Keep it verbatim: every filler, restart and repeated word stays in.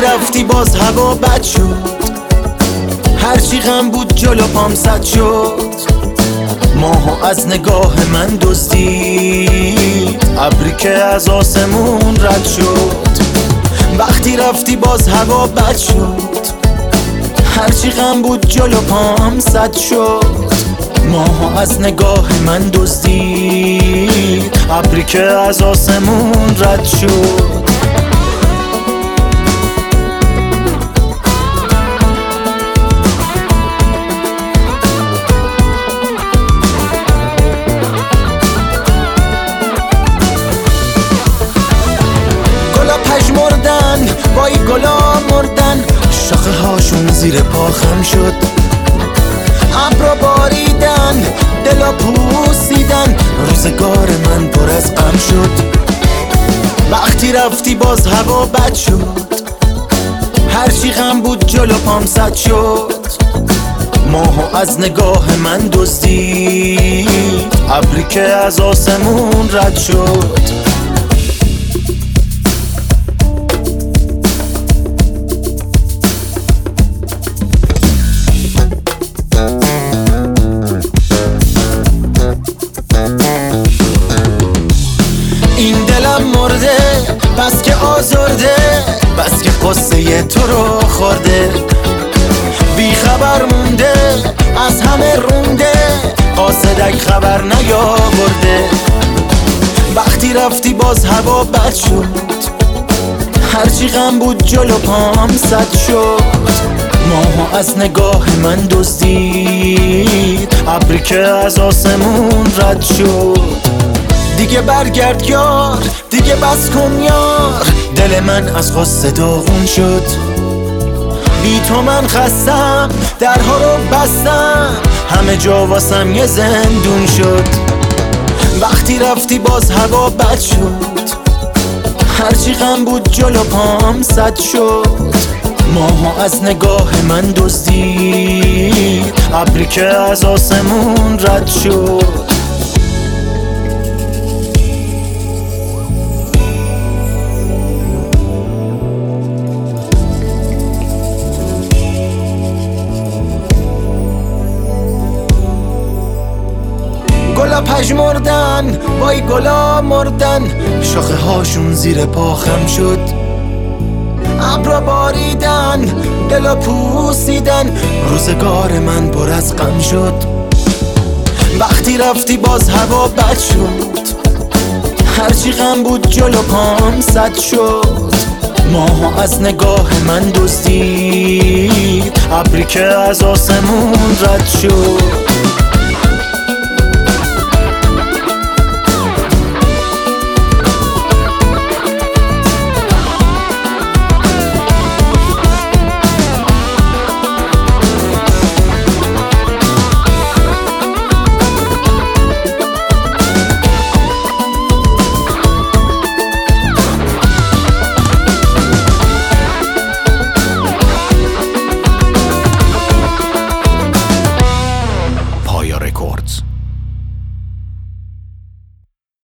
رفتی باز هوا بد شد، هرچی غم بود جلو پام سد شد. ماهو از نگاه من دزدید، ابری که از آسمون رد شد. وقتی رفتی باز هوا بد شد، هرچی غم بود جلو پام سد شد. ماهو از نگاه من دزدید، ابری که از آسمون رد شد. وای گلا مردن، شاخه هاشون زیر پا خم شد. ابرا باریدن، دلا پوسیدن، روزگار من پر از غم شد. وقتی رفتی باز هوا بد شد، هرچی غم بود جلو پام سد شد. ماهو از نگاه من دزدید، ابری که از آسمون رد شد. این دلم مرده بس که آزرده، بس که قصه تو رو خورده. بی خبر مونده از همه رونده، قاصدک خبر نیاورده. وقتی رفتی باز هوا بد شد، هرچی غم بود جلو پام سد شد. ماهو از نگاه من دزدید، ابری که از آسمون رد شد. دیگه برگرد یار، دیگه بس کن یار، دل من از غصه داغون شد. بی تو من خستم، درها رو بستم، همه جا واسم یه زندون شد. وقتی رفتی باز هوا بد شد، هرچی غم بود جلو پام سد شد. ماهو از نگاه من دزدید، ابری که از آسمون رد شد. گلا پژمردن، وای گلا مردن، شاخه هاشون زیر پا خم شد. ابرا باریدن، دلا پوسیدن، روزگار من پر از غم شد. وقتی رفتی باز هوا بد شد، هرچی غم بود جلو پام سد شد. ماهو از نگاه من دزدید، ابری که از آسمون رد شد.